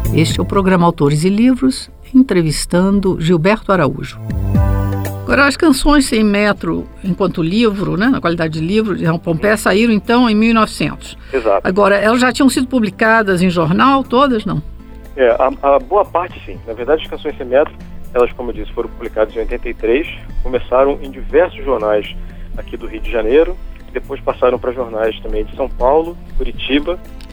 Este é o programa Autores e Livros, entrevistando Gilberto Araújo. Agora, as Canções Sem Metro enquanto livro, né, na qualidade de livro, de Raul Pompeia, saíram então em 1900. Exato. Agora, elas já tinham sido publicadas em jornal, todas, não? A boa parte sim. Na verdade, as Canções Sem Metro, elas, como eu disse, foram publicadas em 83, começaram em diversos jornais aqui do Rio de Janeiro, depois passaram para jornais também de São Paulo, Curitiba,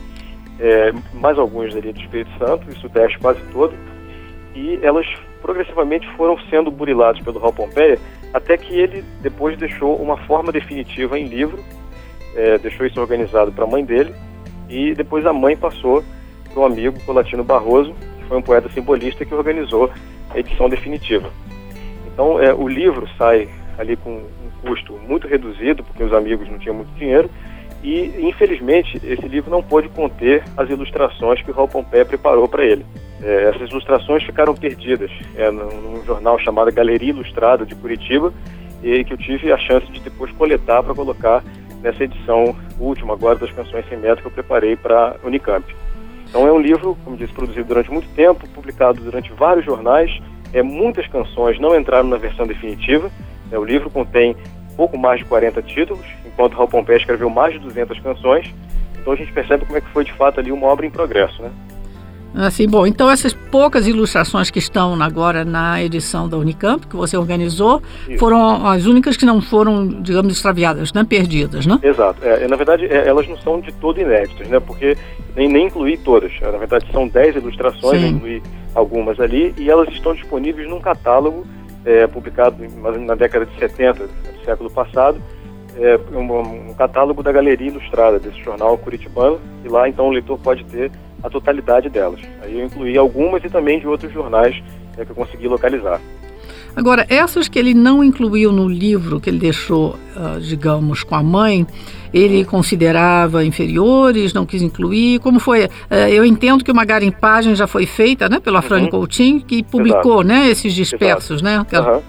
mais alguns ali do Espírito Santo, e Sudeste quase todo, e elas progressivamente foram sendo burilados pelo Raul Pompeia, até que ele depois deixou uma forma definitiva em livro, deixou isso organizado para a mãe dele, e depois a mãe passou para um amigo, Colatino Barroso, que foi um poeta simbolista que organizou a edição definitiva. Então o livro sai ali com um custo muito reduzido, porque os amigos não tinham muito dinheiro, e infelizmente esse livro não pôde conter as ilustrações que o Raul Pompeia preparou para ele. Essas ilustrações ficaram perdidas num jornal chamado Galeria Ilustrada de Curitiba, e que eu tive a chance de depois coletar para colocar nessa edição última agora das Canções Sem Metro que eu preparei para a Unicamp. Então é um livro, como disse, produzido durante muito tempo, publicado durante vários jornais. Muitas canções não entraram na versão definitiva. O livro contém pouco mais de 40 títulos, enquanto Raul Pompeia escreveu mais de 200 canções. Então a gente percebe como é que foi de fato ali uma obra em progresso, né? Assim, bom, então essas poucas ilustrações que estão agora na edição da Unicamp, que você organizou, isso, foram as únicas que não foram, digamos, extraviadas, né? Perdidas, né? Exato. Na verdade, elas não são de todo inéditas, né? Porque nem incluí todas. Na verdade, são 10 ilustrações, incluí algumas ali, e elas estão disponíveis num catálogo publicado na década de 70 do século passado, um catálogo da Galeria Ilustrada, desse jornal curitibano, e lá então o leitor pode ter a totalidade delas. Aí eu incluí algumas e também de outros jornais que eu consegui localizar. Agora, essas que ele não incluiu no livro que ele deixou, digamos, com a mãe, ele considerava inferiores, não quis incluir? Como foi? Eu entendo que uma garimpagem já foi feita, né, pelo Afrânio Coutinho, que publicou, né, esses dispersos, né?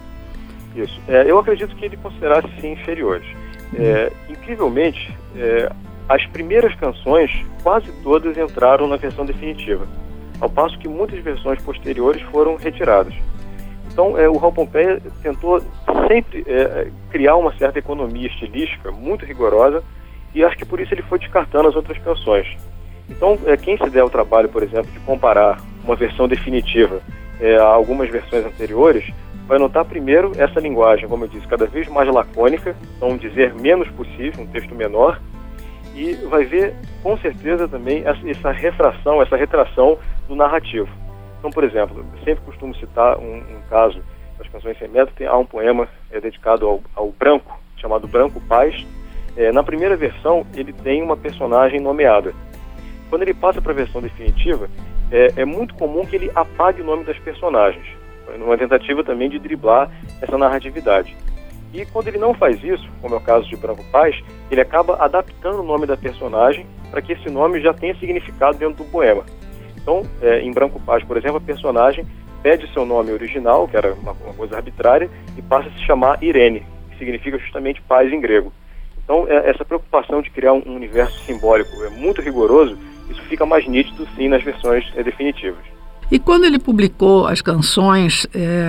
Isso. Eu acredito que ele considerasse, sim, inferiores. Incrivelmente, as primeiras canções, quase todas entraram na versão definitiva, ao passo que muitas versões posteriores foram retiradas. Então, o Raul Pompeia tentou sempre criar uma certa economia estilística muito rigorosa, e acho que por isso ele foi descartando as outras canções. Então, quem se der o trabalho, por exemplo, de comparar uma versão definitiva a algumas versões anteriores, vai notar primeiro essa linguagem, como eu disse, cada vez mais lacônica, então dizer menos possível, um texto menor, e vai ver com certeza também essa refração, essa retração do narrativo. Então, por exemplo, eu sempre costumo citar um caso das Canções Sem Metro. Há um poema dedicado ao Branco, chamado Branco Paz. Na primeira versão, ele tem uma personagem nomeada. Quando ele passa para a versão definitiva, é muito comum que ele apague o nome das personagens, numa tentativa também de driblar essa narratividade. E quando ele não faz isso, como é o caso de Branco Paz, ele acaba adaptando o nome da personagem para que esse nome já tenha significado dentro do poema. Então, em Branco Paz, por exemplo, a personagem pede seu nome original, que era uma coisa arbitrária, e passa a se chamar Irene, que significa justamente paz em grego. Então, essa preocupação de criar um universo simbólico muito rigoroso, isso fica mais nítido, sim, nas versões definitivas. E quando ele publicou as canções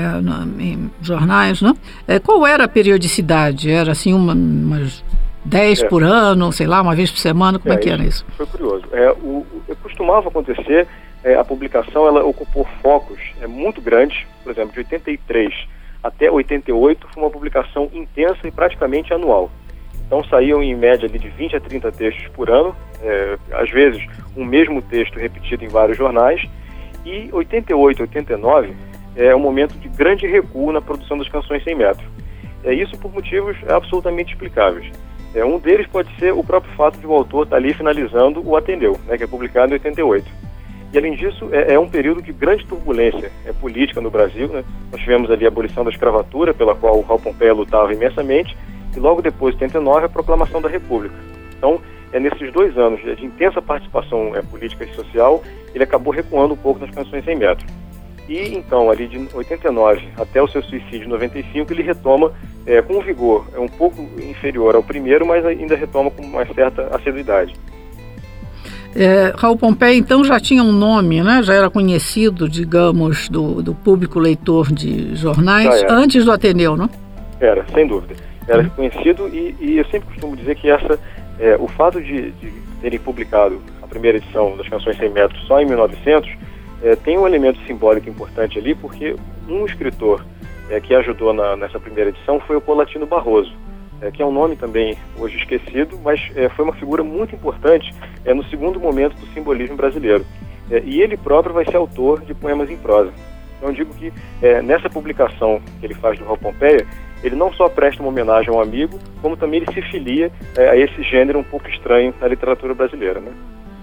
em jornais, né? Qual era a periodicidade? Era assim umas 10 por ano, sei lá, uma vez por semana? Como é que era isso? Foi curioso. Costumava acontecer, a publicação ela ocupou focos muito grandes. Por exemplo, de 83 até 88 foi uma publicação intensa e praticamente anual. Então saíam em média de 20 a 30 textos por ano, às vezes um mesmo texto repetido em vários jornais. E 88, 89 é um momento de grande recuo na produção das Canções Sem Metro. Isso por motivos absolutamente explicáveis. Um deles pode ser o próprio fato de o autor estar ali finalizando o Atendeu, que é publicado em 88. E além disso, é um período de grande turbulência política no Brasil, né? Nós tivemos ali a abolição da escravatura, pela qual o Raul Pompeia lutava imensamente, e logo depois, em 89, a proclamação da República. Então, nesses 2 anos de intensa participação política e social, ele acabou recuando um pouco nas Canções Sem Metro. E então, ali de 89 até o seu suicídio em 95, ele retoma com um vigor um pouco inferior ao primeiro, mas ainda retoma com uma certa assiduidade. Raul Pompeia, então, já tinha um nome, né? Já era conhecido, digamos, do público leitor de jornais, antes do Ateneu, não? Era, sem dúvida. Era conhecido e eu sempre costumo dizer que o fato de terem publicado a primeira edição das Canções 100 Metros só em 1900 tem um elemento simbólico importante ali, porque um escritor que ajudou nessa primeira edição foi o Paulatino Barroso, que é um nome também hoje esquecido, mas foi uma figura muito importante no segundo momento do simbolismo brasileiro. E ele próprio vai ser autor de poemas em prosa. Então eu digo que nessa publicação que ele faz do Raul Pompeia, ele não só presta uma homenagem a um amigo, como também ele se filia a esse gênero um pouco estranho na literatura brasileira, né?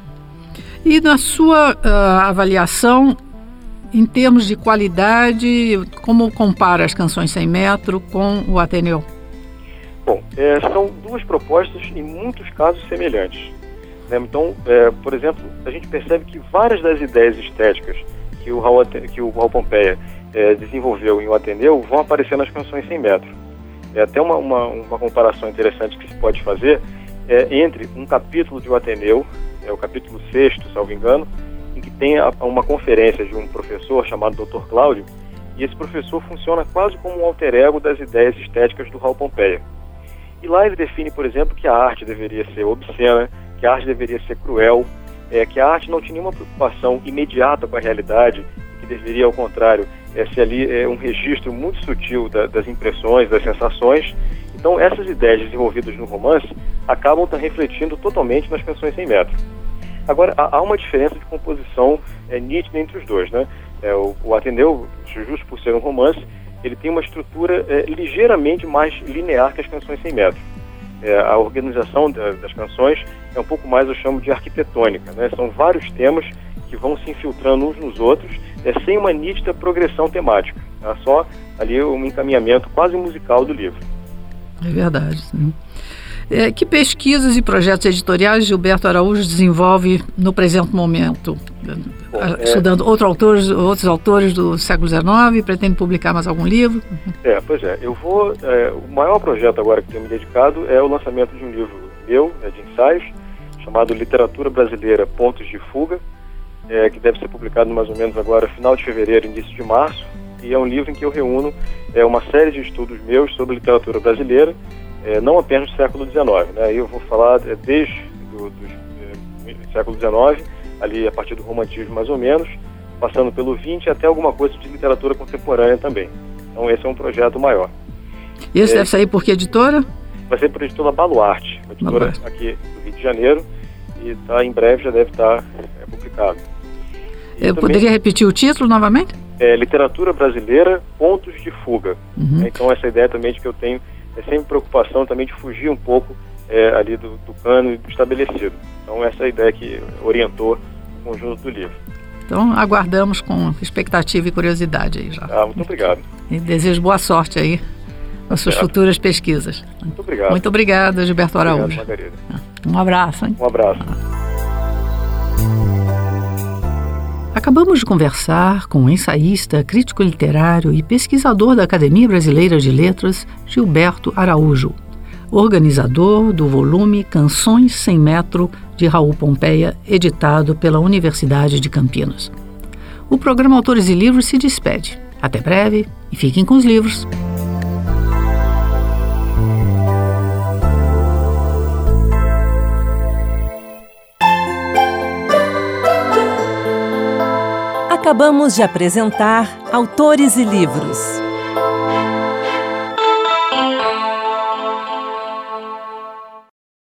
E na sua avaliação, em termos de qualidade, como compara as Canções 100 Metros com o Ateneu? Bom, são duas propostas em muitos casos semelhantes, né? Então, por exemplo, a gente percebe que várias das ideias estéticas que o Raul Pompeia desenvolveu em O Ateneu vão aparecer nas Canções 100 Metros. Até uma comparação interessante que se pode fazer entre um capítulo de O Ateneu, o capítulo 6º, salvo engano, em que tem uma conferência de um professor chamado Dr. Cláudio, e esse professor funciona quase como um alter ego das ideias estéticas do Raul Pompeia. E lá ele define, por exemplo, que a arte deveria ser obscena, que a arte deveria ser cruel, que a arte não tinha nenhuma preocupação imediata com a realidade, que deveria, ao contrário, ser ali um registro muito sutil das impressões, das sensações. Então, essas ideias desenvolvidas no romance acabam refletindo totalmente nas Canções 100 Metros. Agora, há uma diferença de composição nítida entre os dois, né? O Ateneu, justo por ser um romance, ele tem uma estrutura ligeiramente mais linear que as Canções 100 Metros. A organização das canções é um pouco mais, eu chamo de arquitetônica, né? São vários temas que vão se infiltrando uns nos outros, sem uma nítida progressão temática. Tá? Só ali um encaminhamento quase musical do livro. É verdade, sim. Que pesquisas e projetos editoriais Gilberto Araújo desenvolve no presente momento? Bom, estudando outros autores do século XIX, pretende publicar mais algum livro? Pois é. O maior projeto agora que tenho me dedicado é o lançamento de um livro meu, de ensaios, chamado Literatura Brasileira, Pontos de Fuga, que deve ser publicado mais ou menos agora final de fevereiro, início de março, e é um livro em que eu reúno uma série de estudos meus sobre literatura brasileira, não apenas do século XIX, né? Eu vou falar desde do século XIX, ali a partir do romantismo mais ou menos, passando pelo XX até alguma coisa de literatura contemporânea também. Então esse é um projeto maior. E esse deve sair por que editora? Vai ser por editora Baluarte, uma editora aqui do Rio de Janeiro, e em breve já deve estar publicado. Poderia repetir o título novamente? Literatura Brasileira, Pontos de Fuga. Uhum. Então essa ideia também de que eu tenho sempre preocupação também de fugir um pouco ali do cano e do estabelecido. Então essa é a ideia que orientou o conjunto do livro. Então aguardamos com expectativa e curiosidade aí já. Muito obrigado. E desejo boa sorte aí nas suas futuras pesquisas. Muito obrigado. Muito obrigada, Gilberto Araújo. Obrigado, Margarida. Um abraço, hein? Um abraço. Acabamos de conversar com o ensaísta, crítico literário e pesquisador da Academia Brasileira de Letras, Gilberto Araújo, organizador do volume Canções 100 Metros de Raul Pompeia, editado pela Universidade de Campinas. O programa Autores e Livros se despede. Até breve e fiquem com os livros. Acabamos de apresentar Autores e Livros.